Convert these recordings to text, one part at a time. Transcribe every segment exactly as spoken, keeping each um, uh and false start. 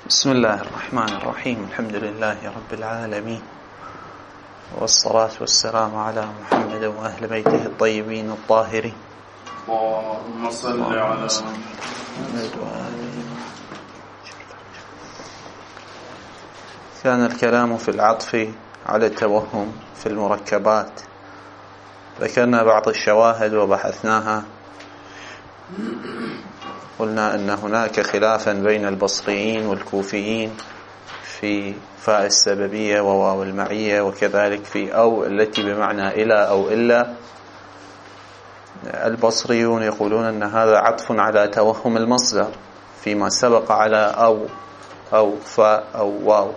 بسم الله الرحمن الرحيم. الحمد لله رب العالمين، والصلاة والسلام على محمد وأهل بيته الطيبين الطاهرين. اللهم صل على محمد وآله. كان الكلام في العطف على التوهم في المركبات. ذكرنا بعض الشواهد وبحثناها. قلنا أن هناك خلافا بين البصريين والكوفيين في فاء السببية وواو المعية، وكذلك في أو التي بمعنى إلى أو إلا. البصريون يقولون أن هذا عطف على توهم المصدر فيما سبق على أو أو فاء أو واو.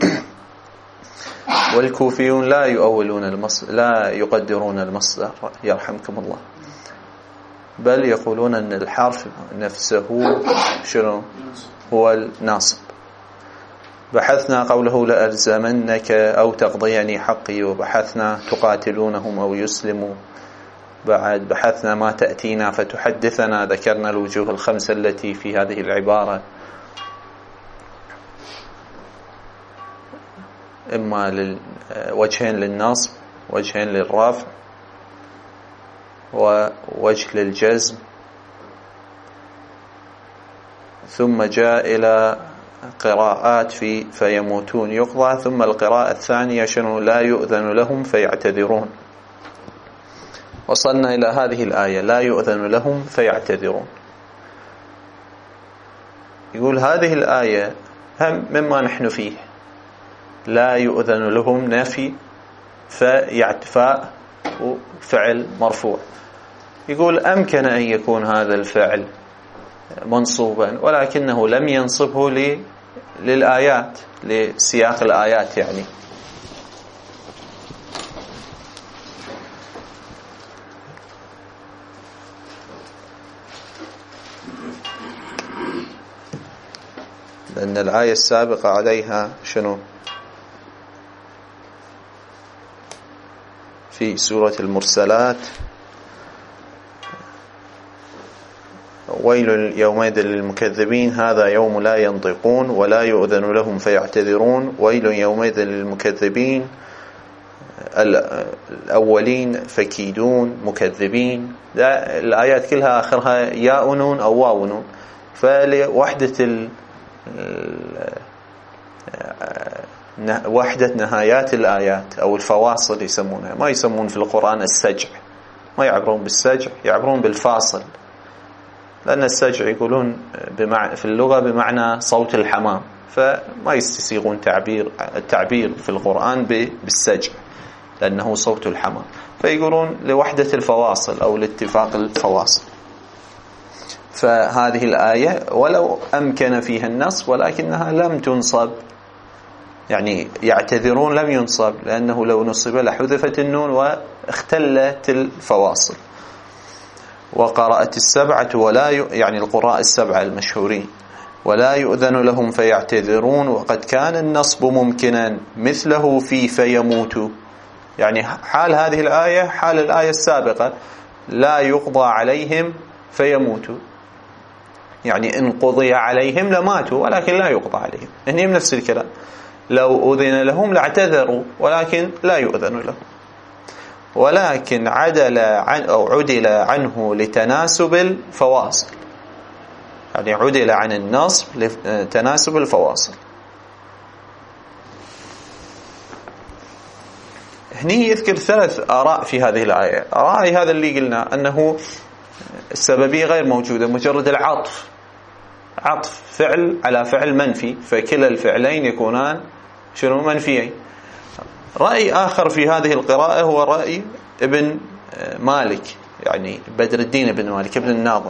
والكوفيون لا يؤولون المصدر، لا يقدرون المصدر يرحمكم الله، بل يقولون أن الحرف نفسه شنو هو الناصب. بحثنا قوله لألزمنك أو تقضيني حقي، وبحثنا تقاتلونهم أو يسلموا. بعد بحثنا ما تأتينا فتحدثنا، ذكرنا الوجوه الخمسة التي في هذه العبارة، إما وجهين للنصب، وجهين للرفع، ووجه للجزم. ثم جاء إلى قراءات في فيموتون يقضى، ثم القراءة الثانية شنو لا يؤذن لهم فيعتذرون. وصلنا إلى هذه الآية لا يؤذن لهم فيعتذرون. يقول هذه الآية هم مما نحن فيه، لا يؤذن لهم نفي فيعتفاء فعل مرفوع. يقول أمكن أن يكون هذا الفعل منصوبا، ولكنه لم ينصبه ل... للآيات، لسياق الآيات يعني. لأن الآية السابقة عليها شنو في سورة المرسلات؟ ويل يومئذ للمكذبين هذا يوم لا ينطقون ولا يؤذن لهم فيعتذرون. ويل يومئذ للمكذبين الأولين فكيدون مكذبين. الآيات كلها آخرها ياء نون أو واو نون، فلوحدة ال وحدة نهايات الآيات أو الفواصل يسمونها. ما يسمون في القرآن السجع، ما يعبرون بالسجع، يعبرون بالفاصل، لأن السجع يقولون بمعنى في اللغة بمعنى صوت الحمام، فما يستسيغون تعبير التعبير في القرآن بالسجع لأنه صوت الحمام، فيقولون لوحدة الفواصل أو لاتفاق الفواصل. فهذه الآية ولو أمكن فيها النصب ولكنها لم تنصب، يعني يعتذرون لم ينصب، لأنه لو نصب لحذفت النون واختلت الفواصل. وقرأت السبعة ولا ي... يعني القراء السبعة المشهورين ولا يؤذن لهم فيعتذرون، وقد كان النصب ممكنا مثله في فيموتوا، يعني حال هذه الآية حال الآية السابقة لا يقضى عليهم فيموتوا، يعني إن قضي عليهم لماتوا ولكن لا يقضى عليهم. هني نفس الكلام، لو أذن لهم لاعتذروا ولكن لا يؤذن لهم، ولكن عدل عن أو عدل عنه لتناسب الفواصل، يعني عدل عن النصب لتناسب الفواصل. هني يذكر ثلاث آراء في هذه الآية. رأي هذا اللي قلنا أنه السببية غير موجودة، مجرد العطف، عطف فعل على فعل منفي، فكلا الفعلين يكونان شنو منفيين. رأي آخر في هذه القراءة هو رأي ابن مالك، يعني بدر الدين ابن مالك ابن الناظم،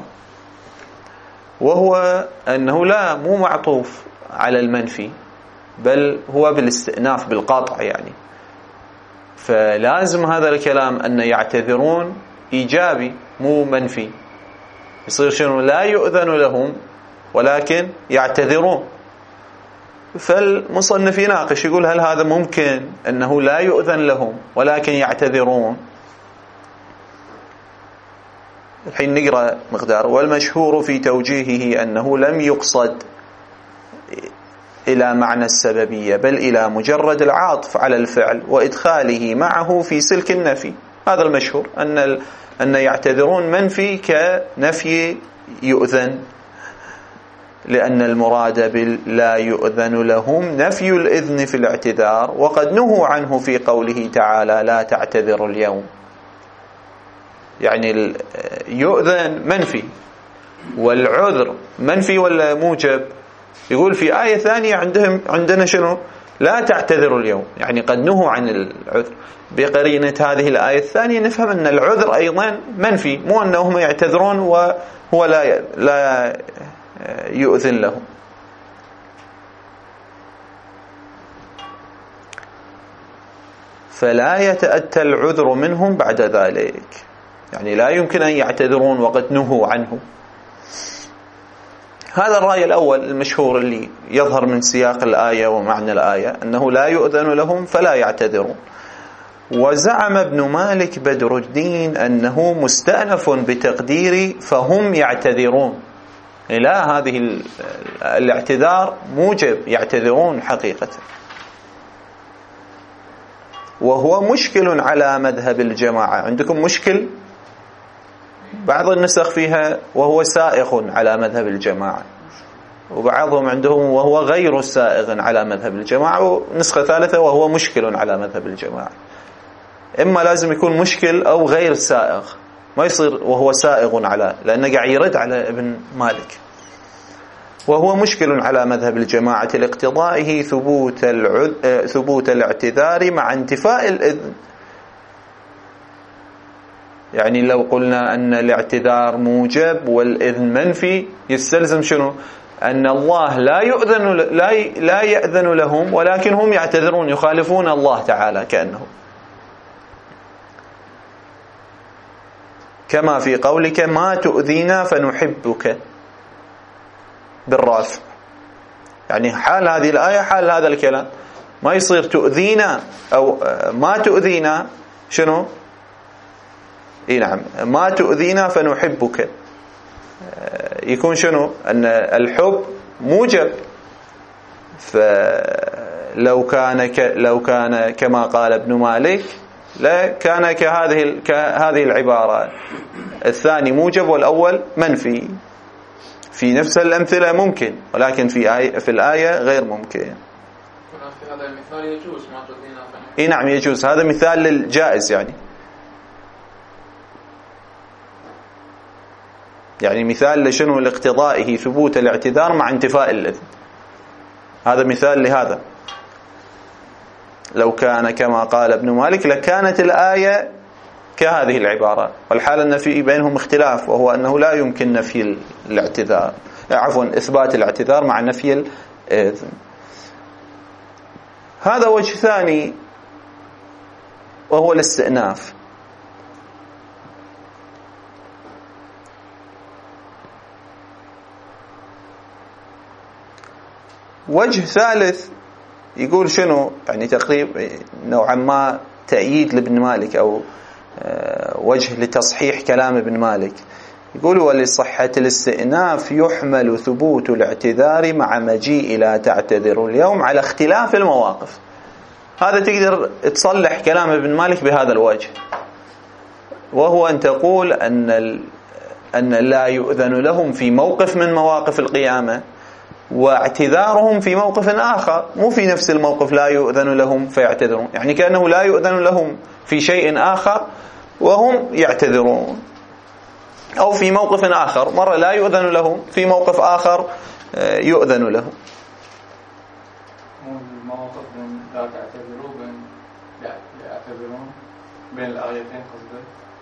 وهو أنه لا مو معطوف على المنفي بل هو بالاستئناف بالقطع، يعني فلازم هذا الكلام أن يعتذرون إيجابي مو منفي. يصير شنو لا يؤذن لهم ولكن يعتذرون. فالمصنف يناقش يقول هل هذا ممكن أنه لا يؤذن لهم ولكن يعتذرون؟ الحين نقرأ مقدار. والمشهور في توجيهه أنه لم يقصد إلى معنى السببية بل إلى مجرد العاطف على الفعل وإدخاله معه في سلك النفي. هذا المشهور أن أن يعتذرون منفي كنفي يؤذن، لأن المراد بلا يؤذن لهم نفي الإذن في الاعتذار، وقد نهوا عنه في قوله تعالى لا تعتذروا اليوم. يعني يؤذن منفي والعذر منفي ولا موجب؟ يقول في آية ثانية عندهم عندنا شنو؟ لا تعتذروا اليوم، يعني قد نهوا عن العذر. بقرينة هذه الآية الثانية نفهم أن العذر أيضا منفي، مو أنهم يعتذرون وهو لا لا يؤذن لهم. فلا يتأتى العذر منهم بعد ذلك، يعني لا يمكن أن يعتذرون وقد نهوا عنه. هذا الرأي الأول المشهور اللي يظهر من سياق الآية ومعنى الآية، أنه لا يؤذن لهم فلا يعتذرون. وزعم ابن مالك بدر الدين أنه مستأنف بتقدير فهم يعتذرون، لا هذه الاعتذار موجب، يعتذرون حقيقة. وهو مشكل على مذهب الجماعة. عندكم مشكل بعض النسخ فيها وهو سائغ على مذهب الجماعة، وبعضهم عندهم وهو غير سائغ على مذهب الجماعة، ونسخة ثالثة وهو مشكل على مذهب الجماعة. إما لازم يكون مشكل أو غير سائغ، ما يصير وهو سائغ على، لأنه قاعد يرد على ابن مالك. وهو مشكل على مذهب الجماعة لاقتضائه ثبوت العذ... ثبوت الاعتذار مع انتفاء الإذن. يعني لو قلنا أن الاعتذار موجب والإذن منفي، يستلزم شنو؟ أن الله لا يؤذن لا لا يأذن لهم، ولكن هم يعتذرون، يخالفون الله تعالى كأنه، كما في قولك ما تؤذينا فنحبك بالرافع. يعني حال هذه الآية حال هذا الكلام، ما يصير تؤذينا أو ما تؤذينا شنو؟ اي نعم، ما تؤذينا فنحبك، يكون شنو؟ أن الحب موجب. فلو كان ك لو كان كما قال ابن مالك لا كان كهذه كهذه العبارة، الثاني موجب والأول منفي. في نفس الأمثلة ممكن، ولكن في آية في الآية غير ممكن. في هذا المثال يجوز ما تؤذينا فنحبك. اي نعم يجوز، هذا مثال للجائز. يعني يعني مثال لشنو؟ لاقتضائه ثبوت الاعتذار مع انتفاء الإذن. هذا مثال لهذا. لو كان كما قال ابن مالك لكانت الآية كهذه العبارة، والحال أن في بينهم اختلاف، وهو أنه لا يمكن نفي الاعتذار، عفوا إثبات الاعتذار مع نفي الإذن. هذا وجه ثاني وهو الاستئناف. وجه ثالث يقول شنو؟ يعني تقريبا نوعا ما تأييد لابن مالك أو وجه لتصحيح كلام ابن مالك. يقول ولصحة الاستئناف يحمل ثبوت الاعتذار مع مجيء لا تعتذروا اليوم على اختلاف المواقف. هذا تقدر تصلح كلام ابن مالك بهذا الوجه، وهو أن تقول أن أن لا يؤذن لهم في موقف من مواقف القيامة، واعتذارهم في موقف آخر، مو في نفس الموقف لا يؤذن لهم فيعتذرون. يعني كأنه لا يؤذن لهم في شيء آخر وهم يعتذرون، أو في موقف آخر مرة لا يؤذن لهم، في موقف آخر يؤذن لهم. المواقف بين لا تعتذروا بين يعتذرون بين الآيتين، قصدي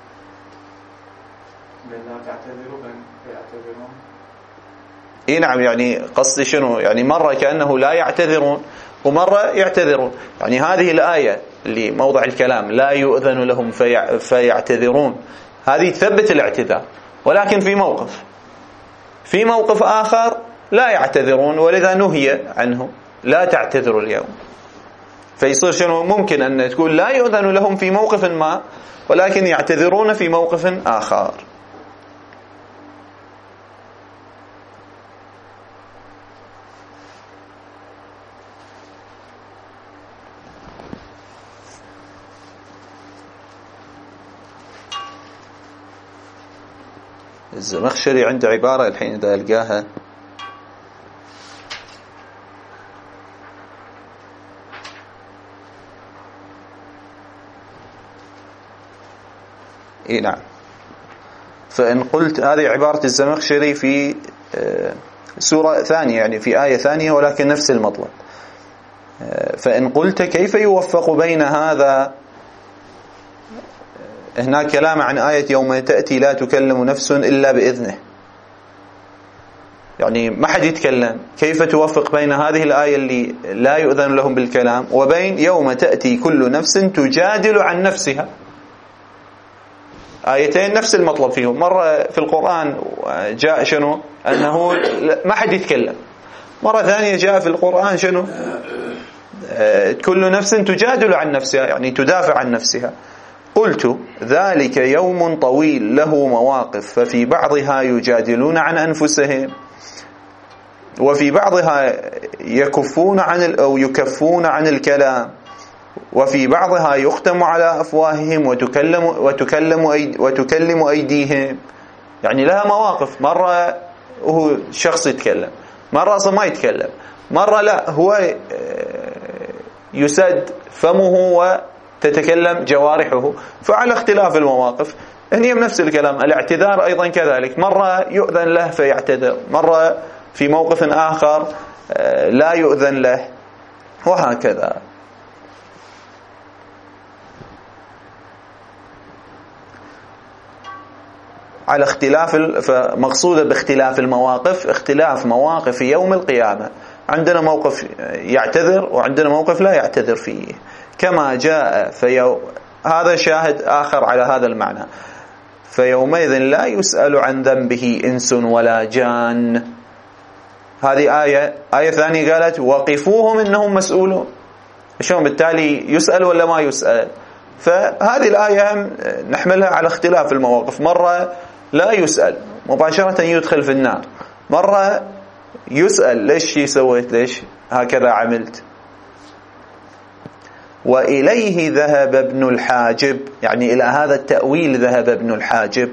بين لا تعتذروا بين يعتذرون. اي نعم، يعني قصدي شنو؟ يعني مرة كأنه لا يعتذرون ومرة يعتذرون. يعني هذه الآية اللي موضع الكلام لا يؤذن لهم في فيعتذرون، هذه تثبت الاعتذار، ولكن في موقف في موقف آخر لا يعتذرون، ولذا نهي عنه لا تعتذروا اليوم. فيصير شنو؟ ممكن أن تقول لا يؤذن لهم في موقف ما، ولكن يعتذرون في موقف آخر. الزمخشري عنده عبارة الحين إذا ألقاها، إيه نعم. فإن قلت، هذه عبارة الزمخشري في سورة ثانية، يعني في آية ثانية ولكن نفس المطلب. فإن قلت كيف يوفق بين هذا، هناك كلام عن آية يوم تأتي لا تكلم نفس إلا بإذنه، يعني ما حد يتكلم، كيف توفق بين هذه الآية اللي لا يؤذن لهم بالكلام وبين يوم تأتي كل نفس تجادل عن نفسها؟ آيتين نفس المطلب فيهم. مرة في القرآن جاء شنو؟ أنه ما حد يتكلم. مرة ثانية جاء في القرآن شنو؟ كل نفس تجادل عن نفسها، يعني تدافع عن نفسها. قلت ذلك يوم طويل له مواقف، ففي بعضها يجادلون عن أنفسهم وفي بعضها يكفون عن أو يكفون عن الكلام، وفي بعضها يختم على أفواههم وتكلم وتكلم أيد وتكلم أيديهم. يعني لها مواقف، مرة هو شخص يتكلم، مرة أصلا ما يتكلم، مرة لا هو يسد فمه وتتكلم جوارحه. فعلى اختلاف المواقف هي نفس الكلام. الاعتذار أيضا كذلك، مرة يؤذن له فيعتذر، مرة في موقف آخر لا يؤذن له، وهكذا. على اختلاف، فمقصودة باختلاف المواقف اختلاف مواقف يوم القيامة. عندنا موقف يعتذر وعندنا موقف لا يعتذر فيه، كما جاء في هذا شاهد آخر على هذا المعنى. فيومئذ لا يسأل عن ذنبه إنس ولا جان. هذه آية. آية ثانية قالت وقفوهم إنهم مسؤولون. شلون بالتالي يسأل ولا ما يسأل؟ فهذه الآية نحملها على اختلاف المواقف. مرة لا يسأل مباشرة يدخل في النار، مرة يسأل ليش سويت، ليش هكذا عملت. وإليه ذهب ابن الحاجب، يعني إلى هذا التأويل ذهب ابن الحاجب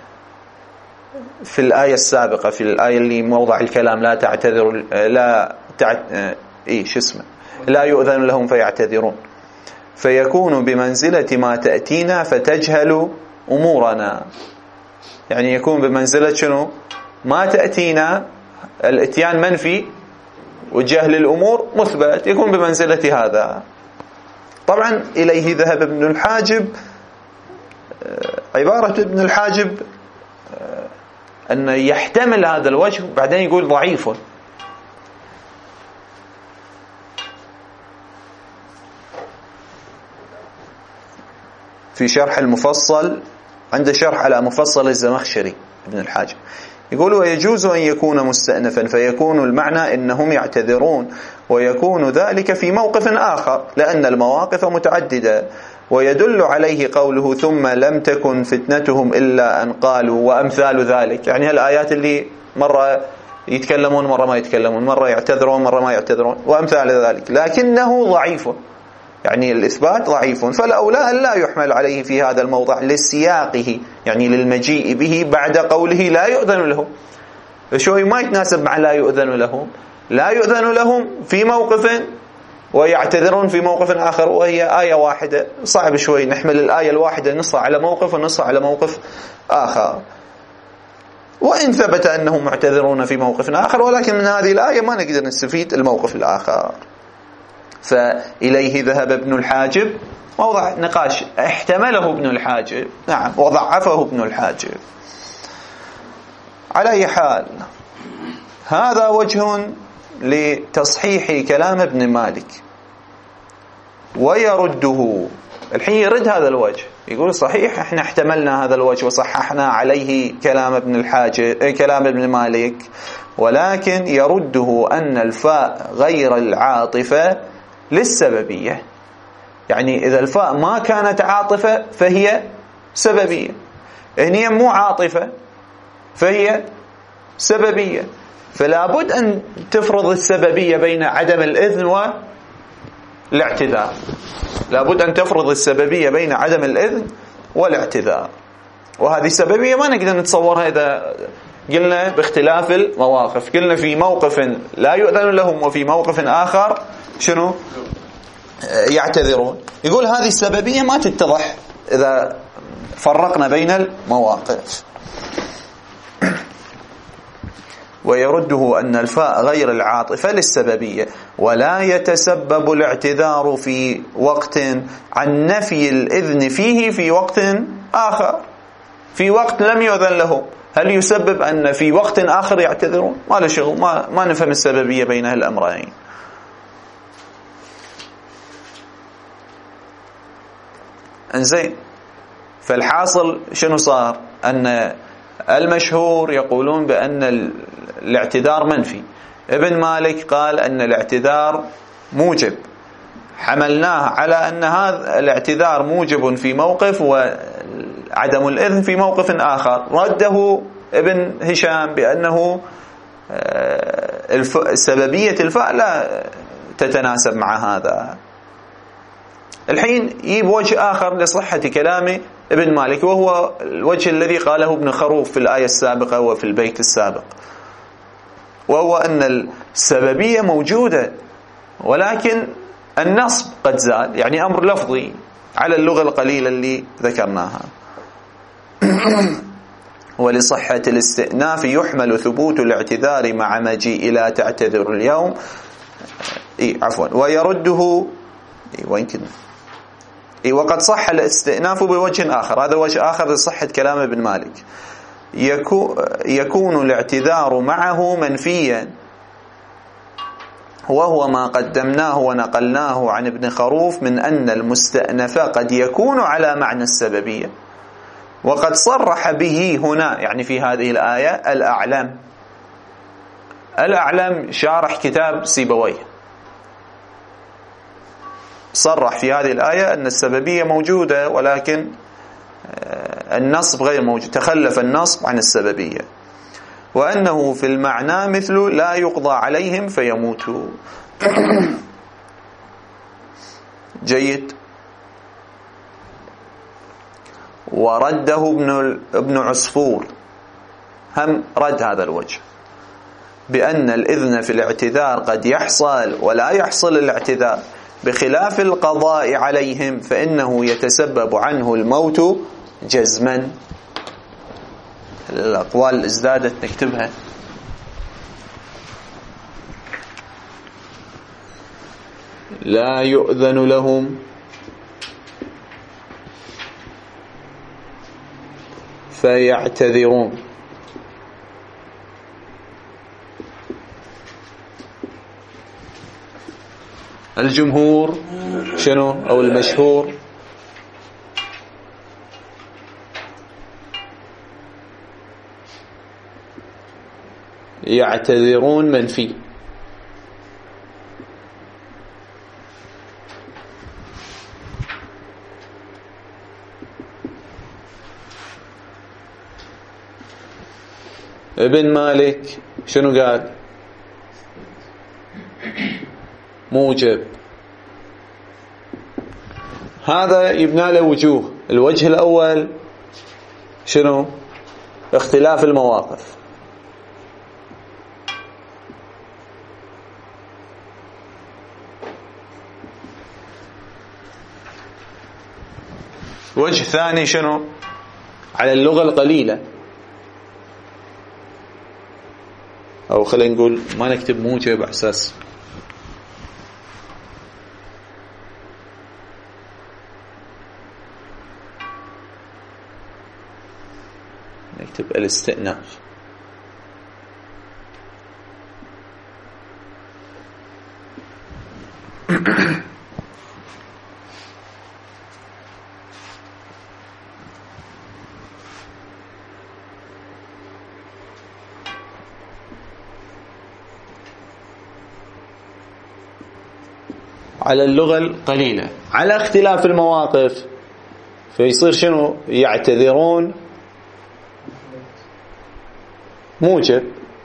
في الآية السابقة، في الآية اللي موضع الكلام لا تعتذروا، لا تعت... إيش اسمه لا يؤذن لهم فيعتذرون. فيكون بمنزلة ما تأتينا فتجهل أمورنا، يعني يكون بمنزلة شنو؟ ما تأتينا، الاتيان منفي وجهل الأمور مثبت، يكون بمنزلة هذا. طبعا إليه ذهب ابن الحاجب، عبارة ابن الحاجب أن يحتمل هذا الوجه، بعدين يقول ضعيف. في شرح المفصل، عنده شرح على مفصل الزمخشري ابن الحاجب، يقول ويجوز أن يكون مستأنفا فيكون المعنى إنهم يعتذرون، ويكون ذلك في موقف آخر لأن المواقف متعددة. ويدل عليه قوله ثم لم تكن فتنتهم إلا أن قالوا وأمثال ذلك، يعني هالآيات اللي مرة يتكلمون مرة ما يتكلمون، مرة يعتذرون مرة ما يعتذرون وأمثال ذلك، لكنه ضعيف، يعني الإثبات ضعيف. فالأولى أن لا يحمل عليه في هذا الموضع لسياقه، يعني للمجيء به بعد قوله لا يؤذن لهم. شوي ما يتناسب مع لا يؤذن لهم. لا يؤذن لهم في موقف ويعتذرون في موقف آخر، وهي آية واحدة. صعب شوي نحمل الآية الواحدة نصها على موقف ونصها على موقف آخر، وإن ثبت أنهم معتذرون في موقف آخر، ولكن من هذه الآية ما نقدر نستفيد الموقف الآخر. فإليه ذهب ابن الحاجب، موضع نقاش، احتمله ابن الحاجب نعم وضعفه ابن الحاجب. على أي حال هذا وجه لتصحيح كلام ابن مالك ويرده. الحين يرد هذا الوجه، يقول صحيح احنا احتملنا هذا الوجه وصححنا عليه كلام ابن الحاجب كلام ابن مالك، ولكن يرده أن الفاء غير العاطفة للسببية، يعني إذا الفاء ما كانت عاطفة فهي سببية، هي مو عاطفة فهي سببية. فلا بد أن تفرض السببية بين عدم الإذن والاعتذار، لا بد أن تفرض السببية بين عدم الإذن والاعتذار. وهذه السببية ما نقدر نتصورها إذا قلنا باختلاف المواقف. قلنا في موقف لا يؤذن لهم وفي موقف آخر شنو يعتذرون. يقول هذه السببية ما تتضح إذا فرقنا بين المواقف. ويرده أن الفاء غير العاطفة للسببية، ولا يتسبب الاعتذار في وقت عن نفي الإذن فيه في وقت آخر. في وقت لم يؤذن لهم، هل يسبب أن في وقت آخر يعتذرون؟ ما له شغل، ما, ما نفهم السببية بين هالأمرين. انزين، فالحاصل شنو صار؟ أن المشهور يقولون بأن الاعتذار منفي. ابن مالك قال أن الاعتذار موجب، حملناه على أن هذا الاعتذار موجب في موقف وعدم الإذن في موقف آخر. رده ابن هشام بأنه سببية الفاء لا تتناسب مع هذا. الحين يجيب وجه آخر لصحة كلام ابن مالك، وهو الوجه الذي قاله ابن خروف في الآية السابقة وفي البيت السابق، وهو أن السببية موجودة ولكن النصب قد زال، يعني أمر لفظي على اللغة القليلة اللي ذكرناها. ولصحة الاستئناف يحمل ثبوت الاعتذار مع مجيء لا تعتذر اليوم. إيه عفوا، ويرده إيه وين كنا إيه وقد صح الاستئناف بوجه آخر. هذا وجه آخر لصحة كلام ابن مالك. يكون الاعتذار معه منفيا، وهو ما قدمناه ونقلناه عن ابن خروف من أن المستأنف قد يكون على معنى السببية. وقد صرح به هنا، يعني في هذه الآية، الأعلم. الأعلم شارح كتاب سيبويه، صرح في هذه الآية أن السببية موجودة ولكن النصب غير موجود، تخلف النصب عن السببية. وأنه في المعنى مثل لا يقضى عليهم فيموتوا. جيد. ورده ابن ابن عصفور، هم رد هذا الوجه بأن الإذن في الاعتذار قد يحصل ولا يحصل الاعتذار، بخلاف القضاء عليهم فإنه يتسبب عنه الموت جزما. الأقوال ازدادت نكتبها. لا يؤذن لهم فيعتذرون. الجمهور شنو أو المشهور يعتذرون منفي. ابن مالك شنو قال؟ موجب. هذا يبنى له وجوه. الوجه الأول شنو؟ اختلاف المواقف. وجه ثاني شنو؟ على اللغة القليلة، أو خلينا نقول ما نكتب موجب على أساس نكتب الاستئناف. على اللغة القليلة، على اختلاف المواقف فيصير شنو؟ يعتذرون موجب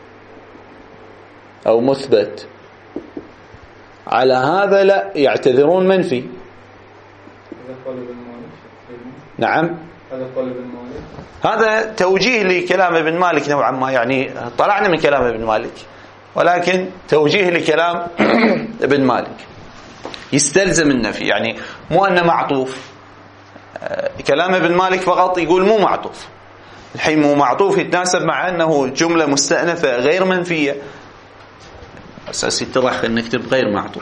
أو مثبت. على هذا لا، يعتذرون منفي. نعم هذا قول ابن مالك. هذا توجيه لكلام ابن مالك نوعا ما، يعني طلعنا من كلام ابن مالك ولكن توجيه لكلام ابن مالك يستلزم النفي، يعني مو أنه معطوف. كلام ابن مالك فقط يقول مو معطوف، الحين مو معطوف يتناسب مع أنه جملة مستأنفة غير منفية، أساس يتضح أن نكتب غير معطوف.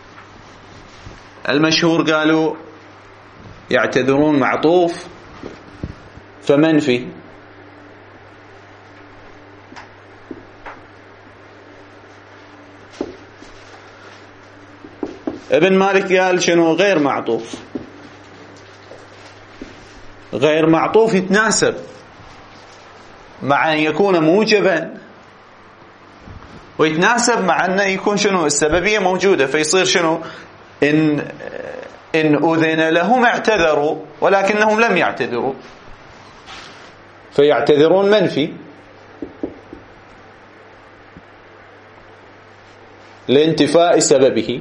المشهور قالوا يعتذرون معطوف فمنفي، ابن مالك قال شنو غير معطوف. غير معطوف يتناسب مع أن يكون موجبا، ويتناسب مع أن يكون شنو السببية موجودة، فيصير شنو إن إن أذن لهم اعتذروا ولكنهم لم يعتذروا، فيعتذرون منفي لانتفاء سببه.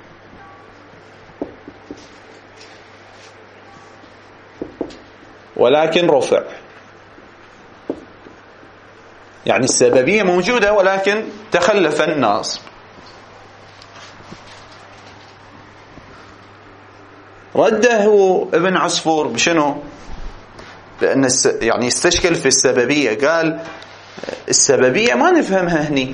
ولكن رفع، يعني السببية موجودة ولكن تخلف الناصب. رده ابن عصفور بشنو؟ لأن يعني يستشكل في السببية، قال السببية ما نفهمها هني.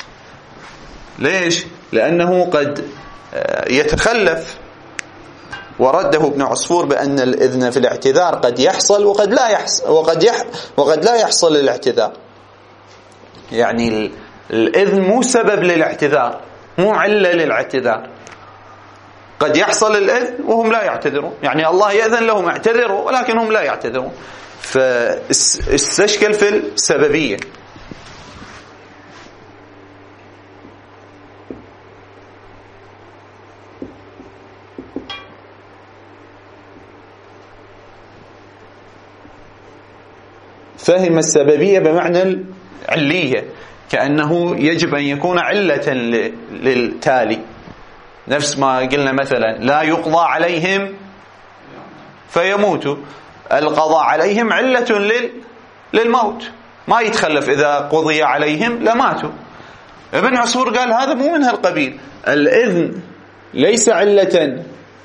ليش؟ لأنه قد يتخلف. ورده ابن عصفور بأن الإذن في الاعتذار قد يحصل وقد لا يحصل، وقد يح وقد لا يحصل الاعتذار. يعني الإذن مو سبب للاعتذار، مو علة للاعتذار. قد يحصل الإذن وهم لا يعتذرون، يعني الله يأذن لهم اعتذروا ولكن هم لا يعتذرون، فاستشكل في السببية. فهم السببية بمعنى العلية، كأنه يجب أن يكون علة للتالي، نفس ما قلنا مثلا لا يقضى عليهم فيموتوا، القضاء عليهم علة للموت، ما يتخلف، إذا قضي عليهم لماتوا. ابن عصفور قال هذا مو من هالقبيل، الإذن ليس علة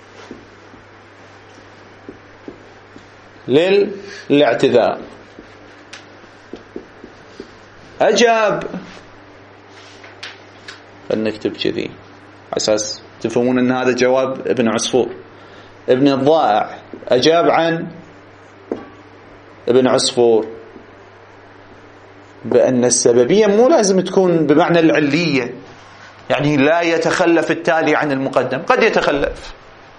للاعتذار. أجاب، فلنكتب كذي أساس تفهمون أن هذا جواب ابن عصفور. ابن الضائع أجاب عن ابن عصفور بأن السببية مو لازم تكون بمعنى العلية، يعني لا يتخلف التالي عن المقدم، قد يتخلف.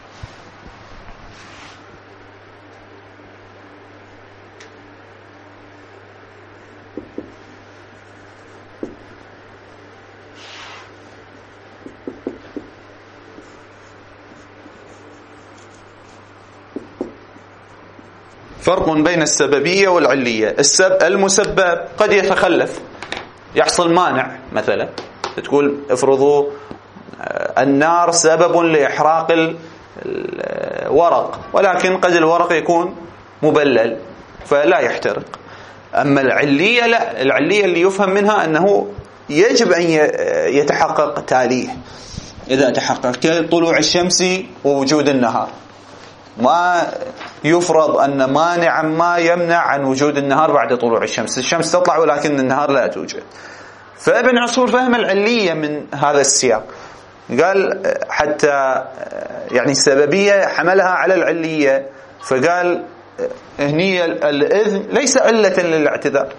فرق بين السببية والعلية. السب المسبب قد يتخلف، يحصل مانع، مثلا تقول افرضوا النار سبب لإحراق الورق، ولكن قد الورق يكون مبلل فلا يحترق. أما العلية لا، العلية اللي يفهم منها أنه يجب أن يتحقق تاليه، إذا تحقق كطلوع الشمس ووجود النهار، ما يفرض أن مانعا ما يمنع عن وجود النهار بعد طلوع الشمس، الشمس تطلع ولكن النهار لا توجد. فابن عصفور فهم العلية من هذا السياق، قال حتى يعني السببية حملها على العلية، فقال هني الإذن ليس علة للاعتذار،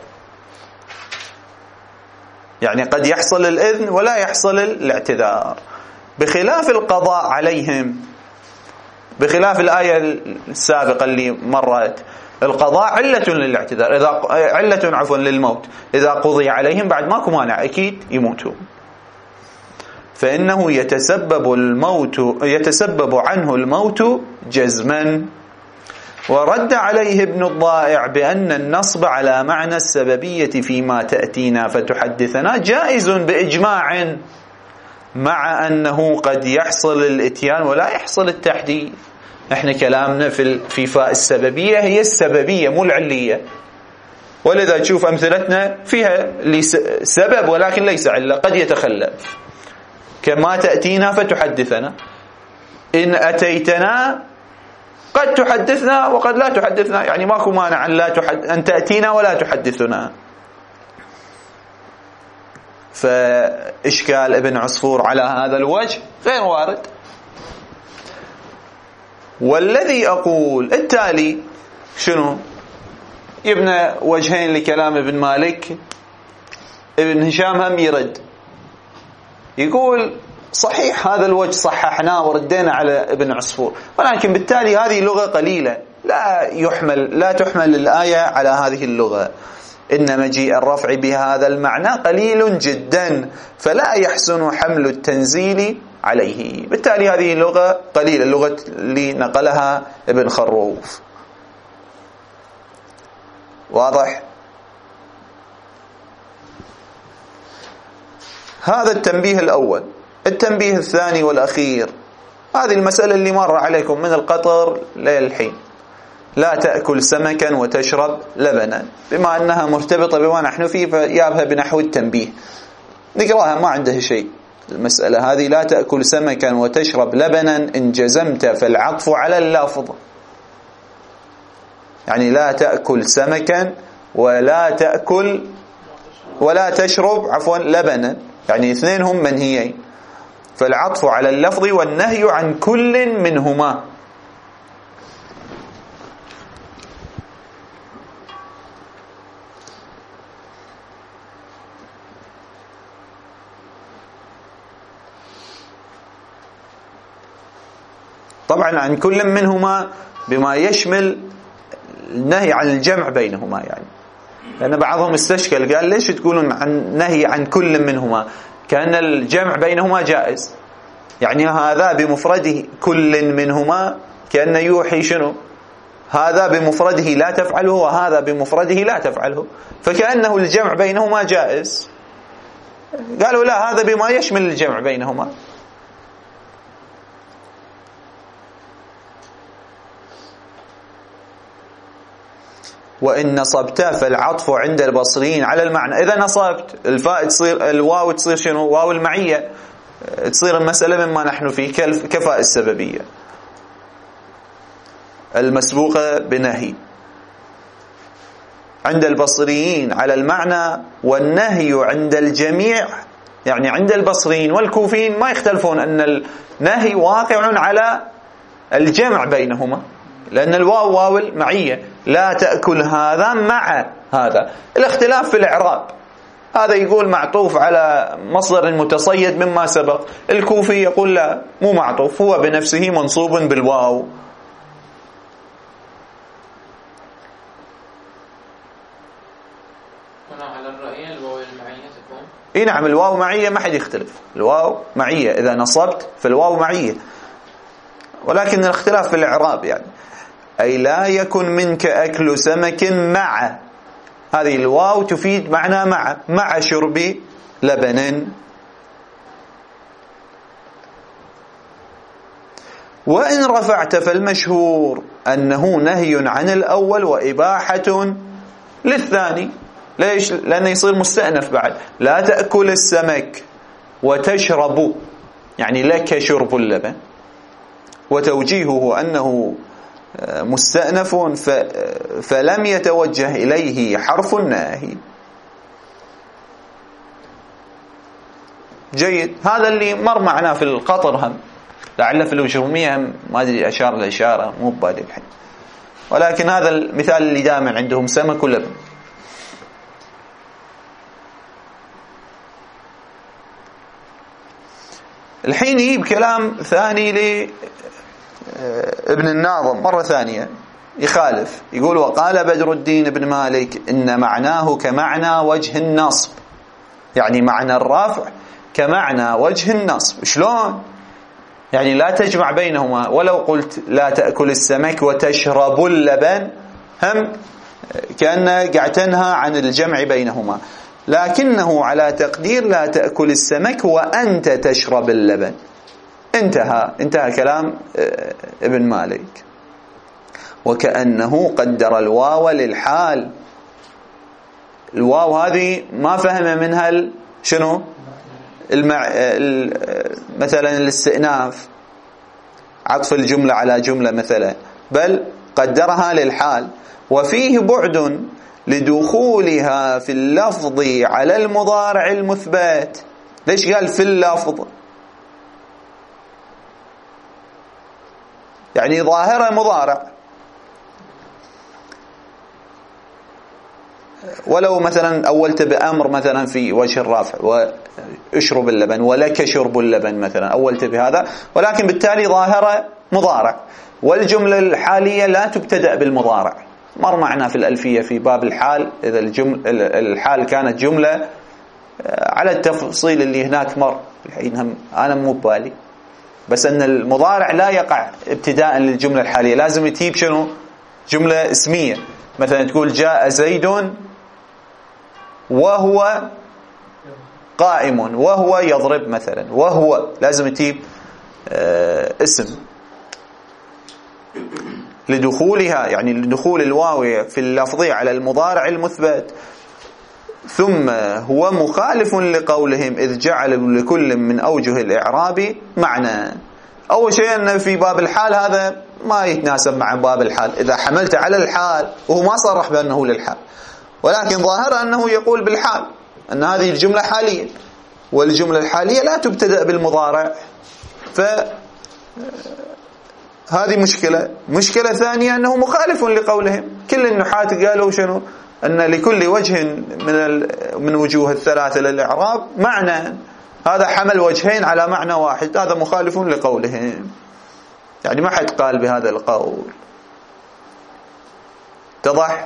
يعني قد يحصل الإذن ولا يحصل الاعتذار، بخلاف القضاء عليهم، بخلاف الآية السابقة اللي مرت، القضاء علة للاعتذار، إذا علة عفوا للموت، إذا قضي عليهم بعد ماكو مانع أكيد يموتوا، فإنه يتسبب الموت يتسبب عنه الموت جزما. ورد عليه ابن الضائع بأن النصب على معنى السببية فيما تأتينا فتحدثنا جائز بإجماع، مع أنه قد يحصل الإتيان ولا يحصل التحديث. احنا كلامنا في في فاء السببية هي السببية مو العلية، ولذا تشوف أمثلتنا فيها سبب ولكن ليس علة، قد يتخلف. كما تأتينا فتحدثنا، إن أتيتنا قد تحدثنا وقد لا تحدثنا، يعني ماكو مانع أن, لا تحد... أن تأتينا ولا تحدثنا. فإشكال ابن عصفور على هذا الوجه غير وارد. والذي أقول التالي شنو؟ يبنى وجهين لكلام ابن مالك. ابن هشام هم يرد يقول صحيح هذا الوجه صححناه وردينا على ابن عصفور، ولكن بالتالي هذه لغة قليلة لا يحمل لا تحمل الآية على هذه اللغة، إن مجيء الرفع بهذا المعنى قليل جدا فلا يحسن حمل التنزيل عليه. بالتالي هذه لغة قليلة، اللغة اللي نقلها ابن خروف. واضح؟ هذا التنبيه الأول. التنبيه الثاني والأخير، هذه المسألة اللي مر عليكم من القطر للحين، لا تأكل سمكا وتشرب لبنا، بما أنها مرتبطة بما نحن فيه فيابها بنحو التنبيه، نقراها ما عنده شيء. المسألة هذه لا تأكل سمكا وتشرب لبنا إن جزمت فالعطف على اللفظ، يعني لا تأكل سمكا ولا تأكل ولا تشرب عفوا لبنا، يعني اثنين هم منهيين، فالعطف على اللفظ والنهي عن كل منهما. طبعا عن كل منهما بما يشمل النهي عن الجمع بينهما، يعني لأن بعضهم استشكل قال ليش تقولون عن نهي عن كل منهما كأن الجمع بينهما جائز، يعني هذا بمفرده كل منهما كأن يوحي شنو؟ هذا بمفرده لا تفعله وهذا بمفرده لا تفعله، فكأنه الجمع بينهما جائز. قالوا لا، هذا بما يشمل الجمع بينهما. وإن نصبت فالعطف عند البصريين على المعنى. إذا نصبت الفاء تصير الواو تصير شنو؟ واو المعية، تصير المسألة مما نحن فيه كفاء السببية المسبوقة بنهي عند البصريين على المعنى، والنهي عند الجميع، يعني عند البصريين والكوفيين ما يختلفون أن النهي واقع على الجمع بينهما، لأن الواو واو المعية، لا تأكل هذا مع هذا. الاختلاف في الإعراب، هذا يقول معطوف على مصدر متصيد مما سبق، الكوفي يقول لا مو معطوف، هو بنفسه منصوب بالواو. هنا على الرأيين الواو المعية تكون اي نعم، الواو معية ما حد يختلف، الواو معية إذا نصبت فالواو معية، ولكن الاختلاف في الإعراب، يعني أي لا يكن منك أكل سمك مع، هذه الواو تفيد معنى مع، مع شرب لبن. وإن رفعت فالمشهور أنه نهي عن الأول وإباحة للثاني. ليش؟ لأنه يصير مستأنف بعد، لا تأكل السمك وتشرب، يعني لك شرب اللبن، وتوجيهه أنه مستأنف فلم يتوجه إليه حرف الناهي. جيد، هذا اللي مر معنا في القطر، هم لعل في الوجهومية هم ما أدري أشار الإشارة مو ببالي الحين، ولكن هذا المثال اللي دائما عندهم سمك ولبن. الحين يجيب كلام ثاني ل ابن الناظم مرة ثانية يخالف، يقول وقال بدر الدين بن مالك إن معناه كمعنى وجه النصب، يعني معنى الرافع كمعنى وجه النصب. شلون؟ يعني لا تجمع بينهما، ولو قلت لا تأكل السمك وتشرب اللبن هم كأن قاعد تنهى عن الجمع بينهما، لكنه على تقدير لا تأكل السمك وأنت تشرب اللبن، انتهى انتهى كلام ابن مالك. وكأنه قدر الواو للحال. الواو هذه ما فهم منها شنو المع... مثلا الاستئناف، عطف الجملة على جملة مثلا، بل قدرها للحال. وفيه بعد لدخولها في اللفظ على المضارع المثبت. ليش قال في اللفظ؟ يعني ظاهرة مضارع، ولو مثلا أولت بأمر مثلا في وجه الرافع، واشرب اللبن، ولك شرب اللبن مثلا، أولت بهذا، ولكن بالتالي ظاهرة مضارع. والجملة الحالية لا تبتدأ بالمضارع. مر معنا في الألفية في باب الحال، إذا الجمل الحال كانت جملة على التفصيل اللي هناك مر، الحين أنا مو ببالي، بس أن المضارع لا يقع ابتداء للجملة الحالية، لازم يتيب شنو؟ جملة اسمية. مثلا تقول جاء زيد وهو قائم، وهو يضرب مثلا، وهو لازم يتيب آه اسم لدخولها، يعني لدخول الواو في اللفظية على المضارع المثبت. ثم هو مخالف لقولهم إذ جعل لكل من أوجه الإعراب معنى. أول شيء أن في باب الحال هذا ما يتناسب مع باب الحال، إذا حملت على الحال وهو ما صرح بأنه للحال، ولكن ظاهر أنه يقول بالحال، أن هذه الجملة حالية، والجملة الحالية لا تبتدأ بالمضارع. فهذه مشكلة. مشكلة ثانية أنه مخالف لقولهم. كل النحاة قالوا شنو؟ أن لكل وجه من من وجوه الثلاثة للإعراب معنى، هذا حمل وجهين على معنى واحد، هذا مخالف لقولهم. يعني ما حد قال بهذا القول. اتضح؟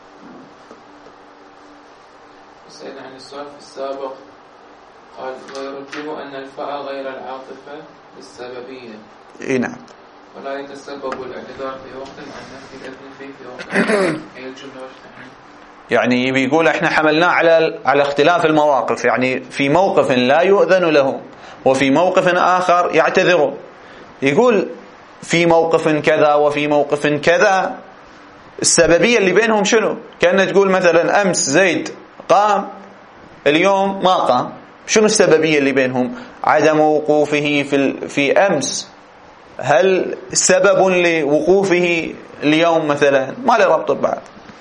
سأل عن السؤال في السابق، قال ويرجب أن الفاء غير العاطفة للسببية. اي نعم. ولا يتسبب الاعتذار في وقت عن نفي الإذن فيه في وقت. هي الجملة وش يعني بيقول احنا حملناه على على اختلاف المواقف، يعني في موقف لا يؤذن له وفي موقف آخر يعتذر. يقول في موقف كذا وفي موقف كذا، السببية اللي بينهم شنو؟ كأنه تقول مثلا أمس زيد قام، اليوم ما قام. شنو السببية اللي بينهم؟ عدم وقوفه في في أمس، هل سبب لوقوفه اليوم مثلا؟ ما له ربط ببعض.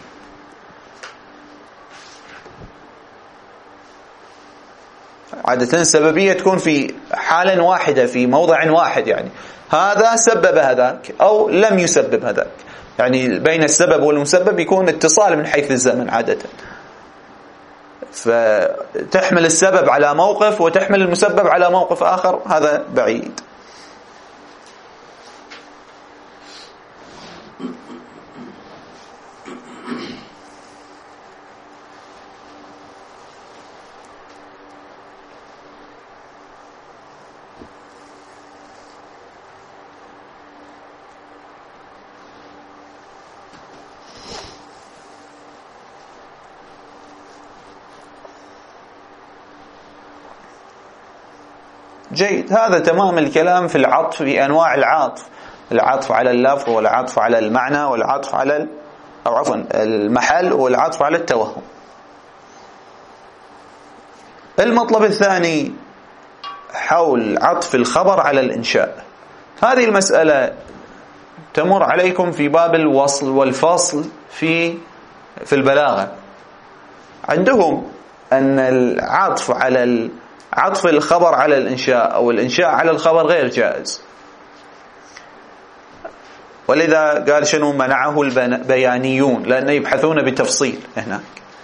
عادة السببية تكون في حالة واحدة في موضع واحد، يعني هذا سبب هذاك أو لم يسبب هذاك، يعني بين السبب والمسبب يكون اتصال من حيث الزمن عادة. فتحمل السبب على موقف وتحمل المسبب على موقف آخر، هذا بعيد. جيد. هذا تمام الكلام في العطف، في أنواع العطف، العطف على اللفظ والعطف على المعنى والعطف على ال... أو عفوا المحل والعطف على التوهم. المطلب الثاني حول عطف الخبر على الإنشاء. هذه المسألة تمر عليكم في باب الوصل والفصل في في البلاغة. عندهم أن العطف على ال... عطف الخبر على الإنشاء أو الإنشاء على الخبر غير جائز، ولذا قال شنو منعه البيانيون، لأنه يبحثون بتفصيل هناك.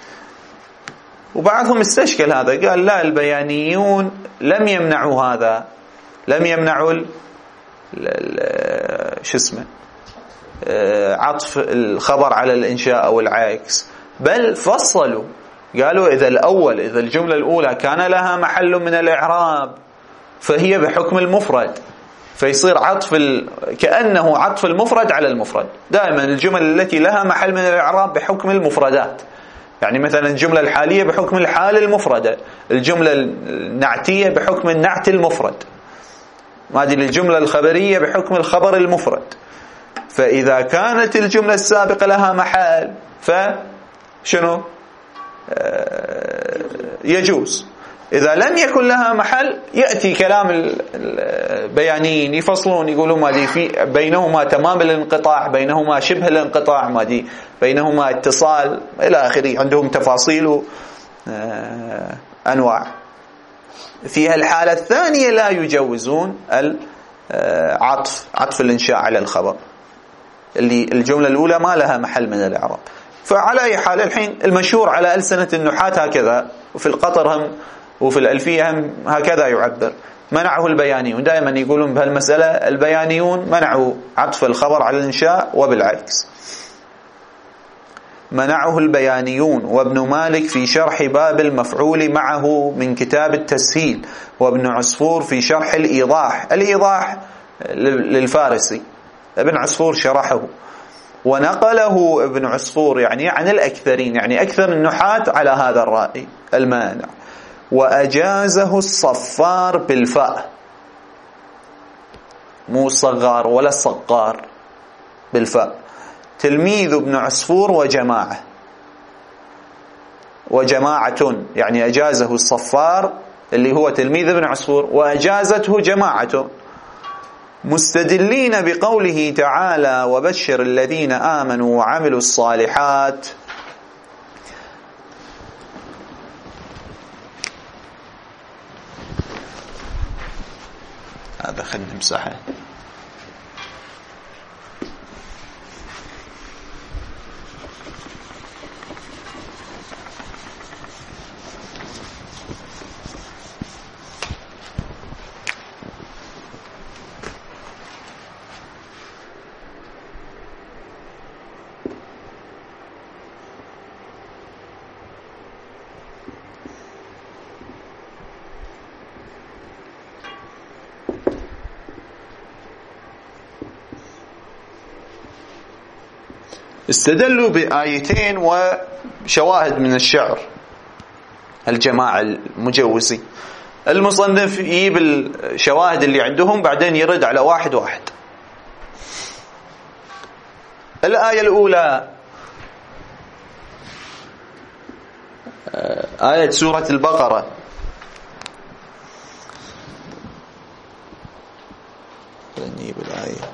وبعضهم استشكل هذا، قال لا، البيانيون لم يمنعوا هذا، لم يمنعوا ال... ال... شو اسمه عطف الخبر على الإنشاء أو العكس، بل فصلوا، قالوا إذا الأول إذا الجملة الأولى كان لها محل من الإعراب فهي بحكم المفرد، فيصير عطف ال... كأنه عطف المفرد على المفرد. دائما الجمل التي لها محل من الإعراب بحكم المفردات، يعني مثلا الجملة الحالية بحكم الحال المفردة، الجملة النعتية بحكم النعت المفرد. هذه الجملة الخبرية بحكم الخبر المفرد. فإذا كانت الجملة السابقة لها محل فشنو يجوز. إذا لم يكن لها محل يأتي كلام البيانيين يفصلون يقولون ما دي في بينهما تمام الانقطاع، بينهما شبه الانقطاع، ما دي بينهما اتصال إلى آخره. عندهم تفاصيل أنواع. في الحالة الثانية لا يجوزون العطف، عطف الإنشاء على الخبر، اللي الجملة الأولى ما لها محل من الإعراب. فعلى أي حال الحين المشهور على ألسنة النحاة هكذا، وفي القطر هم وفي الألفية هم هكذا يعبر. منعه البيانيون، دائما يقولون بهالمسألة البيانيون منعوا عطف الخبر على الإنشاء وبالعكس. منعه البيانيون وابن مالك في شرح باب المفعول معه من كتاب التسهيل، وابن عصفور في شرح الإيضاح. الإيضاح للفارسي، ابن عصفور شرحه ونقله ابن عصفور يعني عن الأكثرين، يعني أكثر النحاة على هذا الرأي المانع. وأجازه الصفار بالفاء، مو صغار ولا صقار، بالفاء. تلميذ ابن عصفور وجماعة، وجماعة يعني أجازه الصفار اللي هو تلميذ ابن عصفور، وأجازته جماعة، مستدلين بقوله تعالى وبشر الذين آمنوا وعملوا الصالحات. هذا خلنا نمسحه. استدلوا بآيتين وشواهد من الشعر الجماعة المجوزي. المصنف يجيب الشواهد اللي عندهم بعدين يرد على واحد واحد. الآية الأولى آية سورة البقرة، نجيب الآية.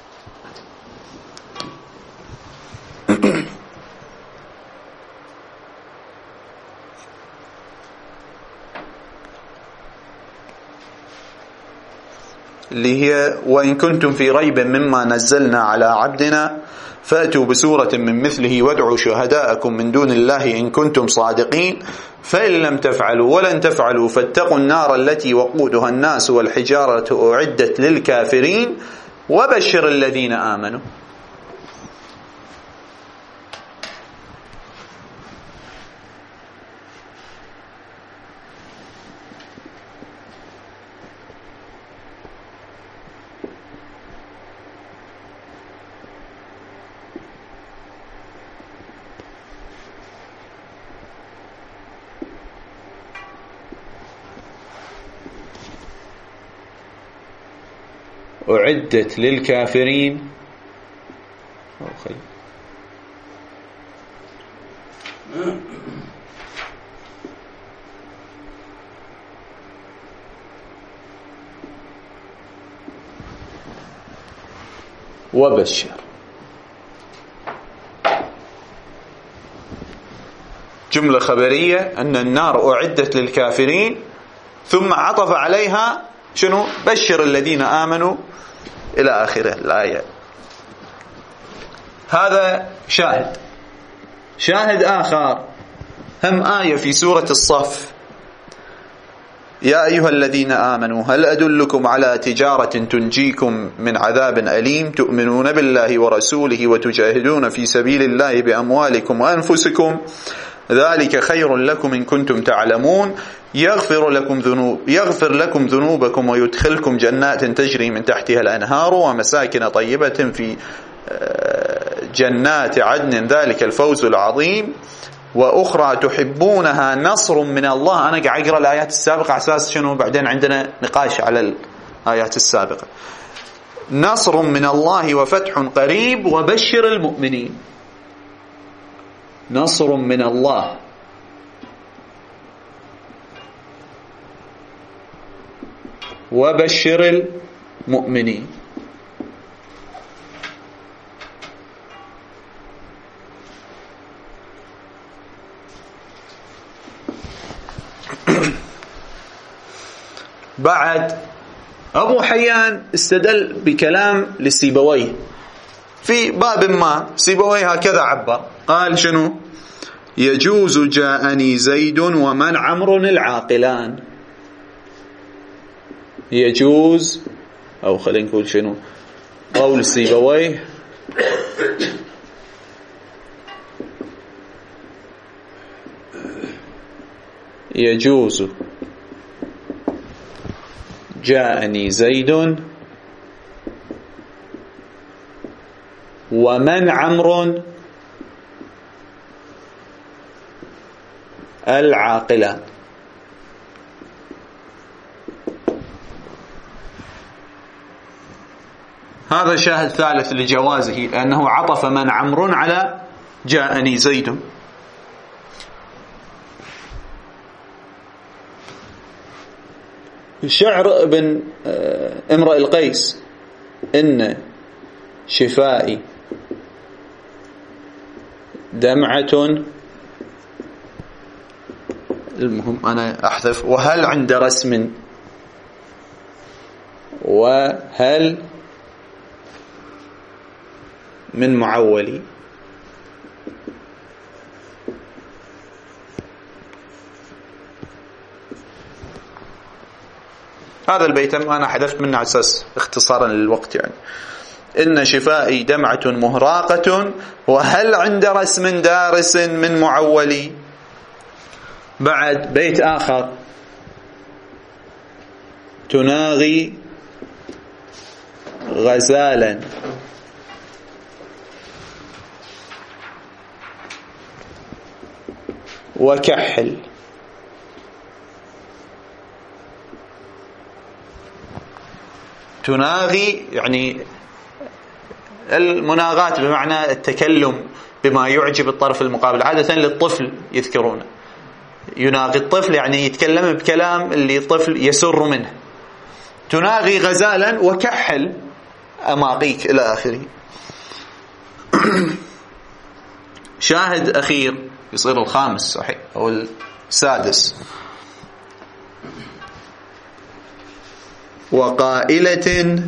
اللي هي وإن كنتم في ريب مما نزلنا على عبدنا فأتوا بسورة من مثله وادعوا شهداءكم من دون الله إن كنتم صادقين فإن لم تفعلوا ولن تفعلوا فاتقوا النار التي وقودها الناس والحجارة أعدت للكافرين وبشر الذين آمنوا. أعدت للكافرين وبشر. جملة خبرية أن النار أعدت للكافرين، ثم عطف عليها شنو؟ بشر الذين آمنوا إلى آخره الآية. هذا شاهد. شاهد آخر هم آية في سورة الصف: يا أيها الذين آمنوا هل أدلكم على تجارة تنجيكم من عذاب أليم تؤمنون بالله ورسوله وتجاهدون في سبيل الله بأموالكم وأنفسكم ذلك خير لكم إن كنتم تعلمون يغفر لكم ذنوب يغفر لكم ذنوبكم ويدخلكم جنات تجري من تحتها الأنهار ومساكن طيبة في جنات عدن ذلك الفوز العظيم وأخرى تحبونها نصر من الله. أنا قاعد أقرأ الآيات السابقة على أساس شنو بعدين عندنا نقاش على آيات السابقة. نصر من الله وفتح قريب وبشر المؤمنين. نصر من الله وبشر المؤمنين. بعد أبو حيان استدل بكلام لسيبويه في باب ما. سيبويه هكذا عبر، قال شنو؟ يجوز جاءني زيد ومن عمرو العاقلان. يجوز، أو خلينا نقول شنو قول سيبويه، يجوز جاءني زيد ومن عمرو العاقلان. هذا شاهد ثالث لجوازه، لأنه عطف من عمرو على جاءني زيد. شعر ابن امرئ القيس: إن شفائي دمعة، المهم أنا أحذف وهل عند رسم، وهل من معولي. هذا البيت أنا حذفت منه على أساس اختصارا للوقت، يعني إن شفائي دمعة مهراقة وهل عند رسم دارس من معولي. بعد بيت آخر: تناغي غزالا وكحل. تناغي يعني المناغات بمعنى التكلم بما يعجب الطرف المقابل، عادة للطفل يذكرونه. يناغي الطفل يعني يتكلم بكلام اللي الطفل يسر منه. تناغي غزالا وكحل أماقيك إلى آخره. شاهد أخير يصير الخامس صحيح أو السادس: وقائلة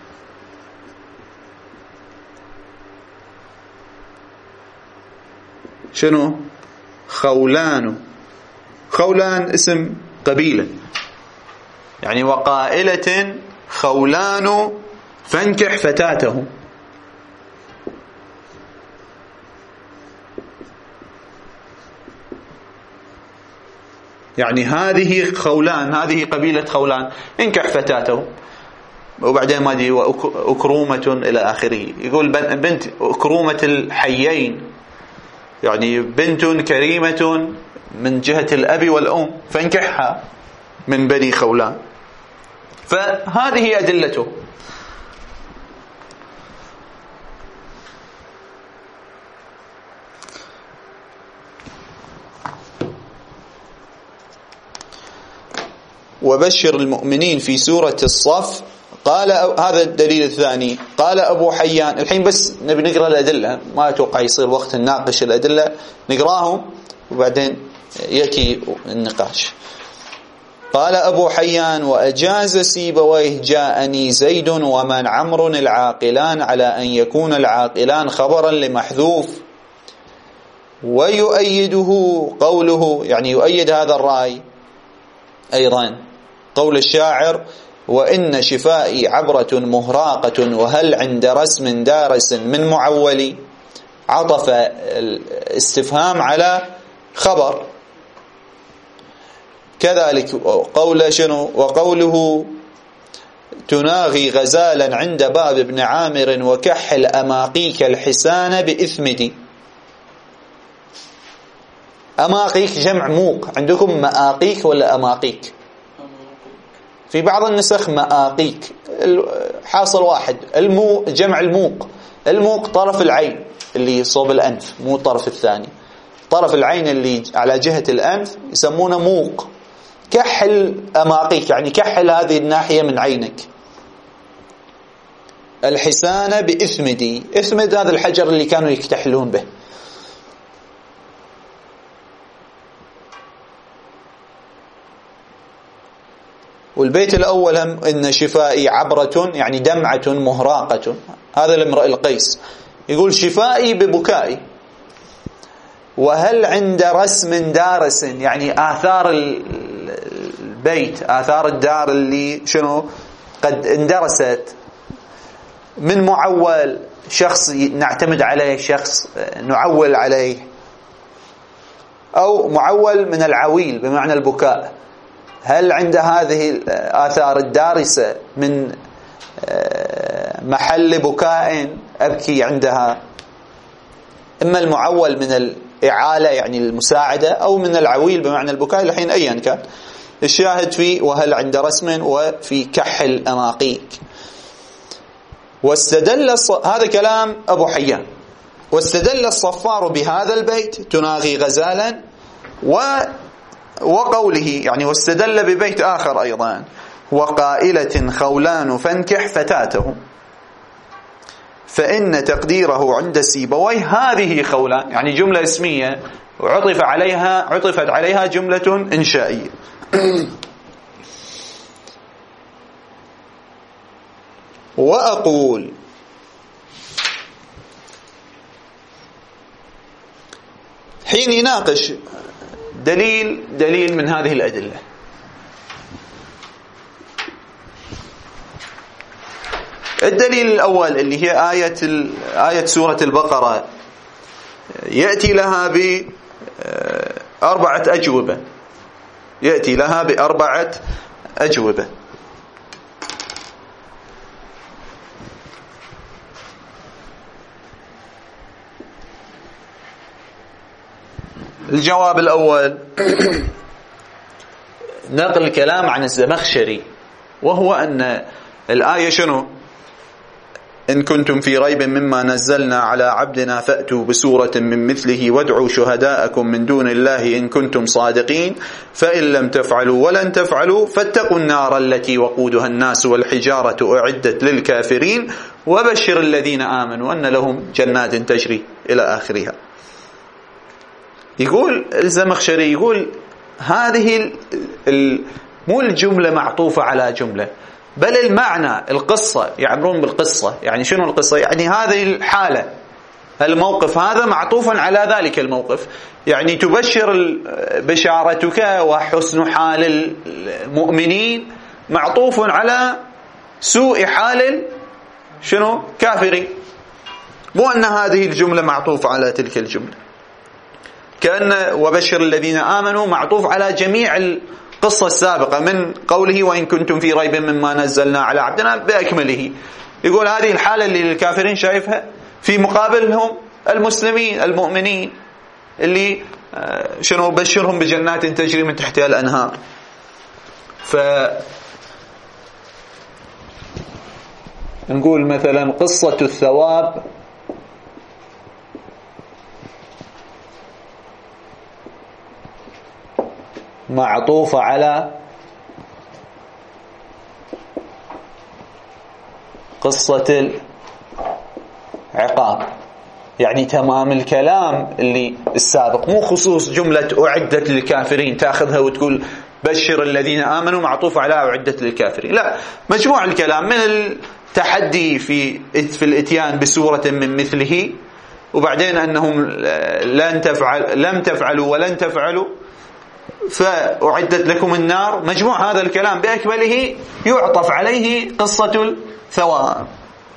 شنو؟ خولان. خولان اسم قبيلة، يعني وقائلة خولان فانكح فتاته. يعني هذه خولان، هذه قبيلة خولان، انكح فتاته. وبعدين ما دي وأكرومة إلى آخره. يقول بنت أكرومة الحيين، يعني بنت كريمة من جهة الأب والأم، فانكحها من بني خولان. فهذه أدلته. وبشر المؤمنين في سورة الصف. قال هذا الدليل الثاني. قال أبو حيان، الحين بس نبي نقرأ الأدلة، ما أتوقع يصير وقت نناقش الأدلة، نقراهم وبعدين يأتي النقاش. قال أبو حيان: وأجاز سيبويه جاءني زيد ومن عمرو العاقلان على أن يكون العاقلان خبرا لمحذوف، ويؤيده قوله، يعني يؤيد هذا الرأي أيضا قول الشاعر: وإن شفائي عبرة مهراقة وهل عند رسم دارس من معولي. عطف الاستفهام على خبر. كذلك قول شنو؟ وقوله: تناغي غزالا عند باب ابن عامر وكحل أماقيك الحسان بإثمدي. أماقيك جمع موق، عندكم مآقيك ولا أماقيك؟ في بعض النسخ مآقيك، حاصل واحد. المو جمع الموق. الموق طرف العين اللي صوب الأنف، مو الطرف الثاني. طرف العين اللي على جهة الأنف يسمونه موق. كحل أماقيك يعني كحل هذه الناحية من عينك. الحسان بإثمدي. إثمد هذا الحجر اللي كانوا يكتحلون به. والبيت الأول هم إن شفائي عبرة يعني دمعة مهراقة. هذا الامرأ القيس يقول شفائي ببكائي. وهل عند رسم دارس يعني آثار البيت، آثار الدار اللي شنو قد اندرست من معول، شخص نعتمد عليه، شخص نعول عليه، أو معول من العويل بمعنى البكاء. هل عند هذه الآثار الدارسة من محل بكاء أبكي عندها؟ إما المعول من الإعالة يعني المساعدة، أو من العويل بمعنى البكاء، الحين أيا كان. الشاهد فيه وهل عند رسم وفي كحل أماقيك. واستدل الص... هذا كلام أبو حيان. واستدل الصفار بهذا البيت تناغي غزالا و وقوله يعني واستدل ببيت آخر أيضا وقائلة خولان فانكح فتاته، فإن تقديره عند سيبويه هذه خولان يعني جملة اسمية وعطف عليها عطفت عليها جملة إنشائية. وأقول حين يناقش دليل دليل من هذه الأدلة، الدليل الأول اللي هي آية آية سورة البقرة يأتي لها بأربعة أجوبة يأتي لها بأربعة أجوبة. الجواب الأول نقل الكلام عن الزمخشري، وهو أن الآية شنو؟ إن كنتم في ريب مما نزلنا على عبدنا فأتوا بسورة من مثله وادعوا شهداءكم من دون الله إن كنتم صادقين فإن لم تفعلوا ولن تفعلوا فاتقوا النار التي وقودها الناس والحجارة أعدت للكافرين وبشر الذين آمنوا أن لهم جنات تجري إلى آخرها. يقول الزمخشري يقول هذه مو الجملة معطوفة على جملة، بل المعنى القصة، يعبرون بالقصة. يعني شنو القصة؟ يعني هذه الحالة، الموقف هذا معطوفا على ذلك الموقف. يعني تبشر بشارتك وحسن حال المؤمنين معطوف على سوء حال شنو كافرين، مو أن هذه الجملة معطوفة على تلك الجملة. كأن وبشر الذين آمنوا معطوف على جميع القصة السابقة من قوله وإن كنتم في ريب مما نزلنا على عبدنا بأكمله. يقول هذه الحالة اللي الكافرين شايفها في مقابلهم المسلمين المؤمنين اللي شنو بشرهم بجنات تجري من تحتها الأنهار. ف نقول مثلا قصة الثواب معطوفة على قصة العقاب. يعني تمام الكلام اللي السابق، مو خصوص جملة أعدت للكافرين تأخذها وتقول بشر الذين آمنوا معطوفة على أعدت للكافرين، لا، مجموع الكلام من التحدي في في الاتيان بسورة من مثله، وبعدين أنهم لن تفعل لم تفعلوا ولن تفعلوا فأعدت لكم النار. مجموع هذا الكلام بأكمله يعطف عليه قصة الثواب.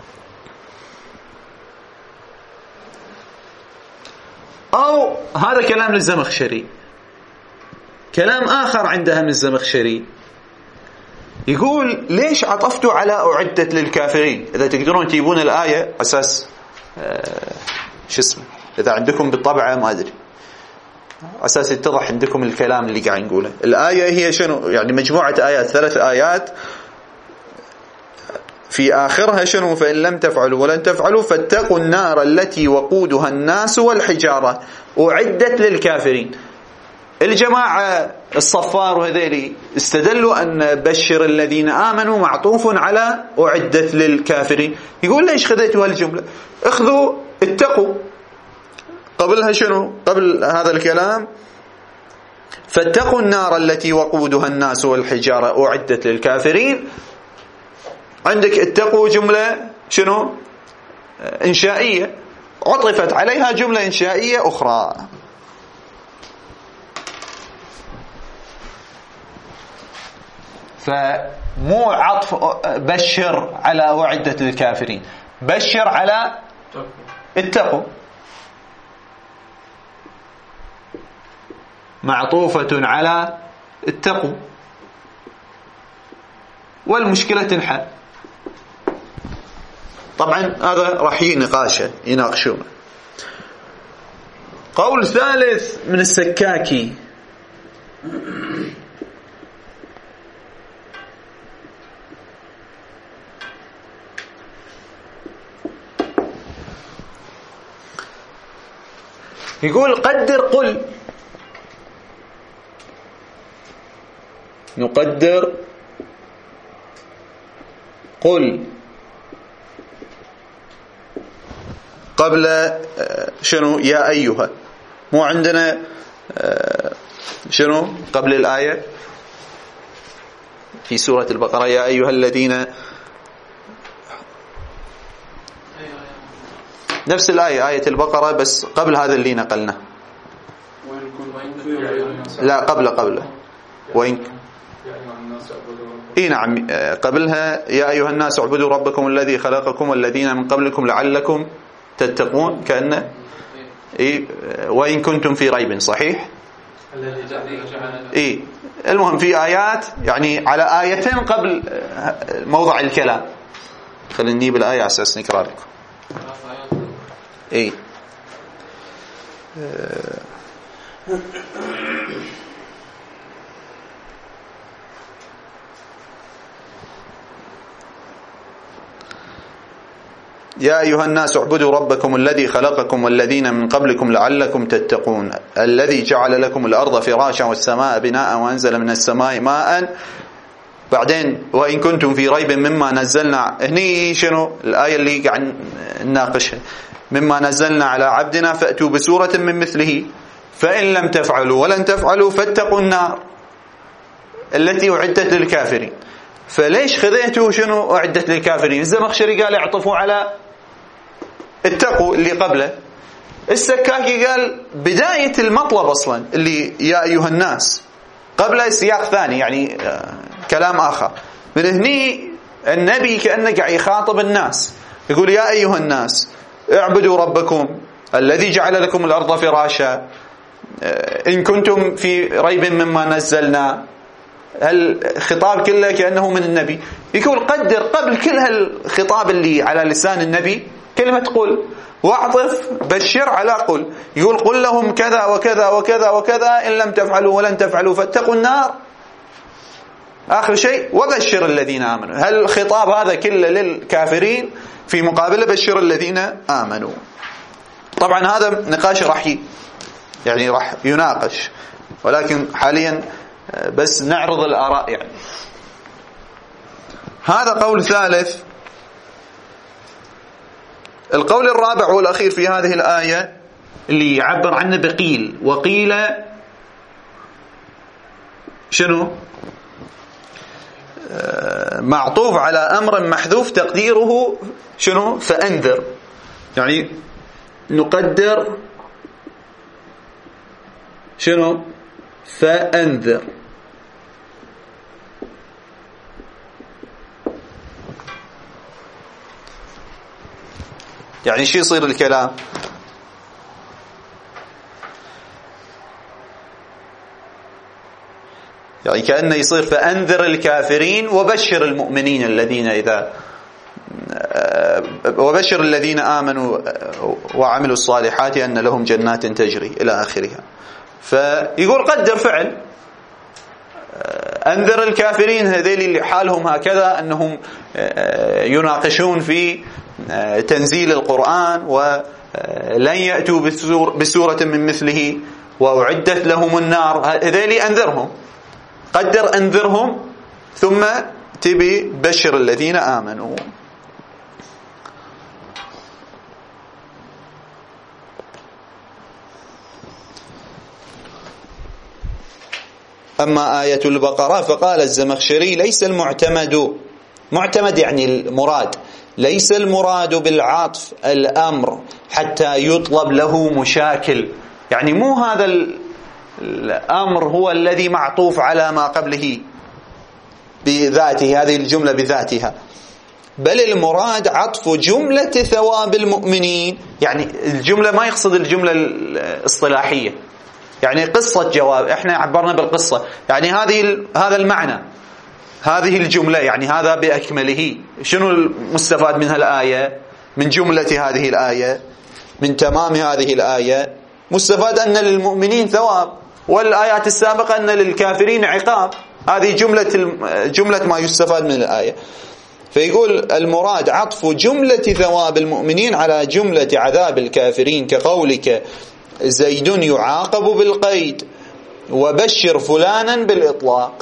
أو هذا كلام للزمخشري. كلام آخر عندها من الزمخشري يقول ليش عطفتوا على أعدت للكافرين؟ إذا تقدرون تجيبون الآية أساس آه شو اسمه، إذا عندكم بالطبعة ما أدري، على أساس يتضح عندكم الكلام اللي قاعد نقوله. الآية هي شنو؟ يعني مجموعة آيات، ثلاث آيات في آخرها شنو؟ فإن لم تفعلوا ولن تفعلوا فاتقوا النار التي وقودها الناس والحجارة أعدت للكافرين. الجماعة الصفار وهذيلي استدلوا أن بشر الذين آمنوا معطوف على أعدت للكافرين. يقول ليش خذيتوا هالجملة؟ اخذوا اتقوا قبلها شنو؟ قبل هذا الكلام فاتقوا النار التي وقودها الناس والحجارة أعدت للكافرين. عندك اتقوا جملة شنو؟ إنشائية، عطفت عليها جملة إنشائية أخرى. فمو عطف بشر على أعدت للكافرين، بشر على اتقوا، معطوفة على اتقوا، والمشكلة تنحل. طبعا هذا راح يناقشه يناقشونه. قول ثالث من السكاكي، يقول قدر قل، نقدر قل قبل شنو؟ يا أيها. مو عندنا شنو قبل الآية في سورة البقرة يا أيها الذين، نفس الآية آية البقرة بس قبل هذا اللي نقلنا. لا قبل قبل وإن إيه نعم قبلها يا أيها الناس اعبدوا ربكم الذي خلقكم والذين من قبلكم لعلكم تتقون، كأن إيه وإن كنتم في ريب، صحيح؟ إيه المهم في آيات يعني على آيتين قبل موضع الكلام. خلينا نجيب الآية على أساس نقرأ لكم. إيه يا أيها الناس اعبدوا ربكم الذي خلقكم والذين من قبلكم لعلكم تتقون الذي جعل لكم الأرض فراشا والسماء بناء وأنزل من السماء ماء. بعدين وإن كنتم في ريب مما نزلنا، هني شنو الآية اللي قاعد نناقشها؟ مما نزلنا على عبدنا فأتوا بسورة من مثله فإن لم تفعلوا ولن تفعلوا فاتقوا النار التي أعدت للكافرين. فليش خذيتوا شنو أعدت للكافرين؟ الزمخشري قال اعطفوا على اتقوا اللي قبله. السكاكي قال بداية المطلب أصلا اللي يا أيها الناس قبل سياق ثاني، يعني كلام آخر. من هني النبي كأنه قاعد يخاطب الناس، يقول يا أيها الناس اعبدوا ربكم الذي جعل لكم الأرض فراشا إن كنتم في ريب مما نزلنا. الخطاب كله كأنه من النبي. يقول قدر قبل كل هالخطاب اللي على لسان النبي كلمة قل، واعطف بشر على قل. يقول قل لهم كذا وكذا وكذا وكذا إن لم تفعلوا ولن تفعلوا فاتقوا النار. آخر شيء وبشر الذين آمنوا. هل الخطاب هذا كله للكافرين في مقابل بشر الذين آمنوا. طبعا هذا نقاش راح يعني راح يناقش، ولكن حاليا بس نعرض الآراء. يعني هذا قول ثالث. القول الرابع والأخير في هذه الآية اللي يعبر عنه بقيل، وقيل شنو؟ معطوف على أمر محذوف تقديره شنو؟ فأنذر. يعني نقدر شنو؟ فأنذر. يعني شو يصير الكلام؟ يعني كأنه يصير فأنذر الكافرين وبشر المؤمنين الذين إذا وبشر الذين آمنوا وعملوا الصالحات أن لهم جنات تجري إلى آخرها. فيقول قدر فعل أنذر الكافرين هذيل اللي حالهم هكذا أنهم يناقشون في تنزيل القرآن ولن يأتوا بسورة من مثله وأعدت لهم النار، هذيل أنذرهم، قدر أنذرهم ثم تبي بشر الذين آمنوا. أما آية البقرة فقال الزمخشري ليس المعتمد، معتمد يعني المراد، ليس المراد بالعطف الأمر حتى يطلب له مشاكل، يعني مو هذا الأمر هو الذي معطوف على ما قبله بذاته، هذه الجملة بذاتها، بل المراد عطف جملة ثواب المؤمنين. يعني الجملة ما يقصد الجملة الاصطلاحية، يعني قصة جواب، احنا عبرنا بالقصة، يعني هذه هذا المعنى، هذه الجملة، يعني هذا بأكمله. شنو المستفاد من هالآية، من جملة هذه الآية، من تمام هذه الآية؟ مستفاد أن للمؤمنين ثواب، والآيات السابقة أن للكافرين عقاب. هذه جملة جملة ما يستفاد من الآية. فيقول المراد عطف جملة ثواب المؤمنين على جملة عذاب الكافرين، كقولك زيد يعاقب بالقيد وبشر فلانا بالإطلاق.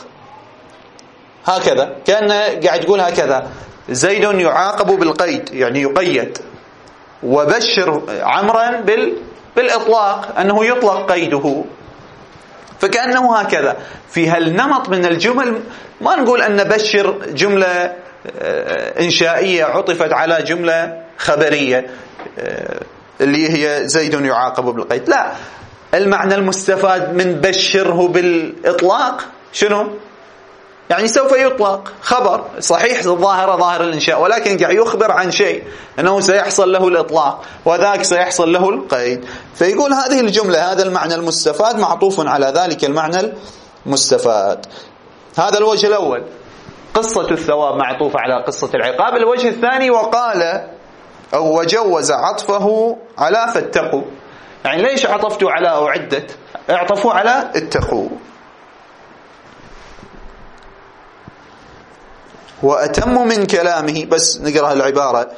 هكذا كان قاعد يقول هكذا، زيد يعاقب بالقيد يعني يقيد، وبشر عمرا بال بالإطلاق أنه يطلق قيده. فكأنه هكذا في هالنمط من الجمل. ما نقول أن بشر جملة إنشائية عطفت على جملة خبرية اللي هي زيد يعاقب بالقيد، لا، المعنى المستفاد من بشره بالإطلاق شنو؟ يعني سوف يطلق خبر صحيح ظاهرة ظاهر الإنشاء، ولكن قاعد يخبر عن شيء أنه سيحصل له الإطلاق وذاك سيحصل له القيد. فيقول هذه الجملة هذا المعنى المستفاد معطوف على ذلك المعنى المستفاد. هذا الوجه الأول، قصة الثواب معطوفة على قصة العقاب. الوجه الثاني وقال أو وجوز عطفه على فاتقوا، يعني ليش عطفتوا على أعدت؟ اعطفوا على اتقوا. وأتم من كلامه، بس نقرأ العبارة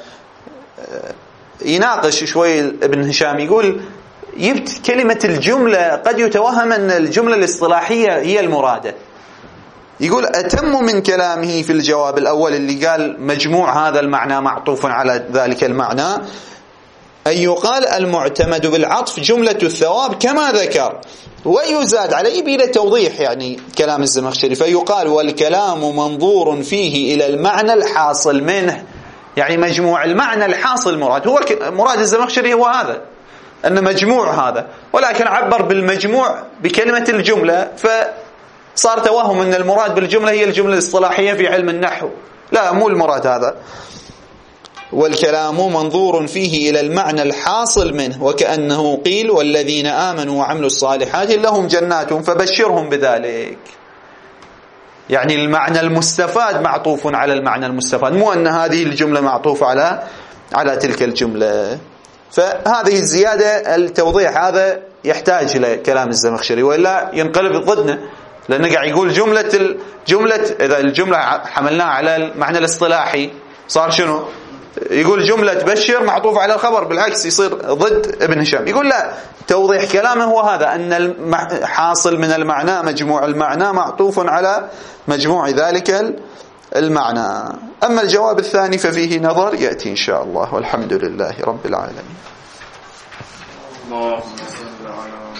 يناقش شوي ابن هشام، يقول يبت كلمة الجملة قد يتوهم أن الجملة الاصطلاحية هي المرادة. يقول أتم من كلامه في الجواب الأول اللي قال مجموع هذا المعنى معطوف على ذلك المعنى، أن يقال المعتمد بالعطف جملة الثواب كما ذكر، ويزاد عليه بلا توضيح يعني كلام الزمخشري، فيقال والكلام منظور فيه إلى المعنى الحاصل منه، يعني مجموع المعنى الحاصل مراد. هو مراد الزمخشري هو هذا، أن مجموع هذا، ولكن عبر بالمجموع بكلمة الجملة، فصار توهم أن المراد بالجملة هي الجملة الاصطلاحية في علم النحو. لا، مو المراد هذا. والكلام منظور فيه إلى المعنى الحاصل منه، وكأنه قيل والذين آمنوا وعملوا الصالحات لهم جنات فبشرهم بذلك. يعني المعنى المستفاد معطوف على المعنى المستفاد، مو أن هذه الجملة معطوفة على على تلك الجملة. فهذه الزيادة التوضيح هذا يحتاج إلى كلام الزمخشري، وإلا ينقلب ضدنا، لأنه قاعد يقول جملة الجملة إذا الجملة حملناها على المعنى الاصطلاحي صار شنو؟ يقول جملة بشر معطوف على الخبر، بالعكس يصير ضد ابن هشام. يقول لا، توضيح كلامه هو هذا، أن الحاصل من المعنى مجموع المعنى معطوف على مجموع ذلك المعنى. أما الجواب الثاني ففيه نظر يأتي إن شاء الله، والحمد لله رب العالمين. اللهم صل على